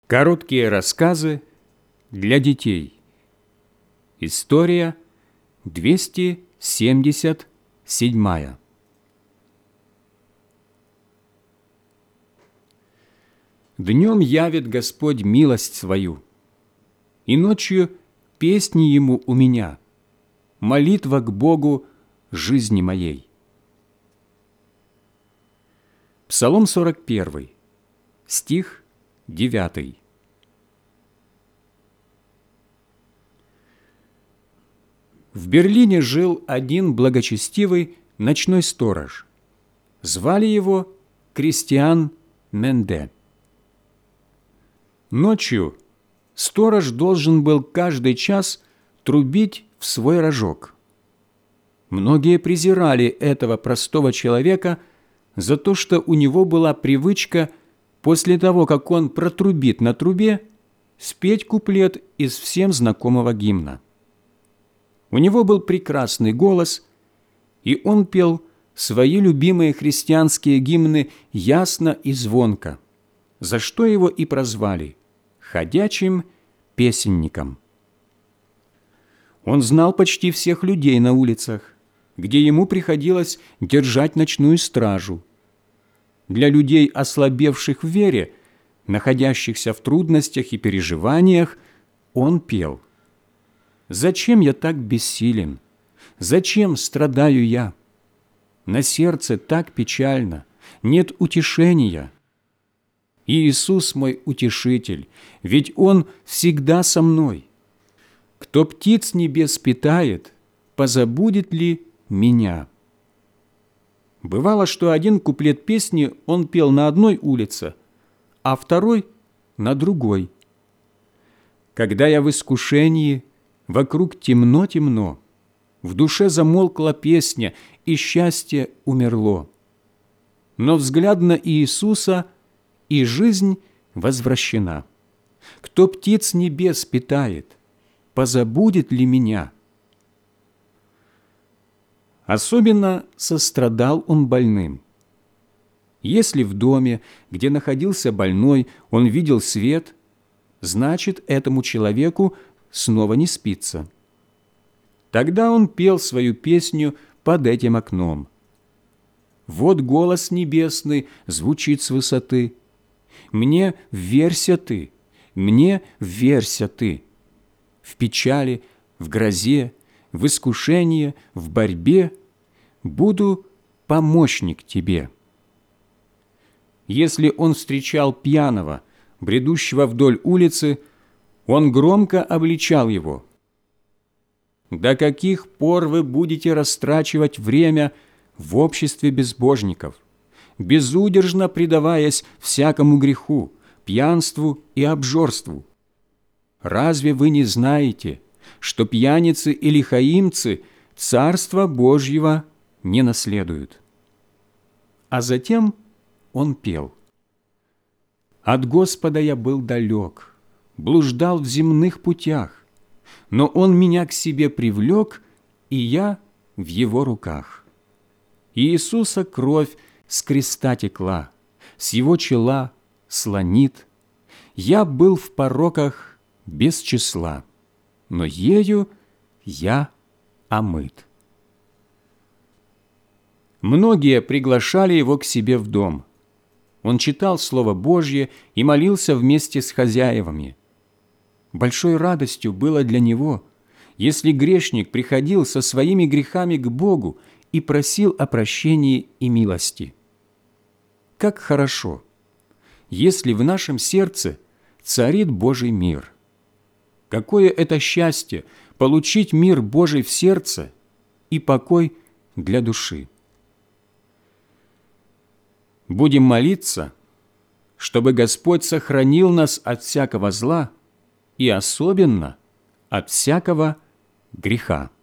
Короткие рассказы для детей. История 277. Днем явит Господь милость свою, и ночью песни Ему у меня, молитва к Богу жизни моей. Псалом 41, стих 9. В Берлине жил один благочестивый ночной сторож. Звали его Кристиан Менде. Ночью сторож должен был каждый час трубить в свой рожок. Многие презирали этого простого человека за то, что у него была привычка после того, как он протрубит на трубе, спеть куплет из всем знакомого гимна. У него был прекрасный голос, и он пел свои любимые христианские гимны ясно и звонко, за что его и прозвали «ходячим песенником». Он знал почти всех людей на улицах, где ему приходилось держать ночную стражу. Для людей, ослабевших в вере, находящихся в трудностях и переживаниях, он пел: «Зачем я так бессилен? Зачем страдаю я? На сердце так печально, нет утешения. Иисус мой утешитель, ведь Он всегда со мной. Кто птиц небес питает, позабудет ли меня?» Бывало, что один куплет песни он пел на одной улице, а второй – на другой. «Когда я в искушении, вокруг темно-темно, в душе замолкла песня, и счастье умерло. Но взгляд на Иисуса, и жизнь возвращена. Кто птиц небес питает, позабудет ли меня?» Особенно сострадал он больным. Если в доме, где находился больной, он видел свет, значит, этому человеку снова не спится. Тогда он пел свою песню под этим окном. «Вот голос небесный звучит с высоты. Мне вверься ты, мне вверься ты. В печали, в грозе, в искушении, в борьбе буду помощник тебе». Если он встречал пьяного, бредущего вдоль улицы, он громко обличал его: «До каких пор вы будете растрачивать время в обществе безбожников, безудержно предаваясь всякому греху, пьянству и обжорству? Разве вы не знаете, что пьяницы и лихаимцы Царства Божьего не наследуют?» А затем он пел: «От Господа я был далек, блуждал в земных путях, но Он меня к себе привлек, и я в Его руках. Иисуса кровь с креста текла, с Его чела слонит. Я был в пороках без числа, но ею я омыт». Многие приглашали его к себе в дом. Он читал Слово Божье и молился вместе с хозяевами. Большой радостью было для него, если грешник приходил со своими грехами к Богу и просил о прощении и милости. Как хорошо, если в нашем сердце царит Божий мир! Какое это счастье получить мир Божий в сердце и покой для души! Будем молиться, чтобы Господь сохранил нас от всякого зла и особенно от всякого греха.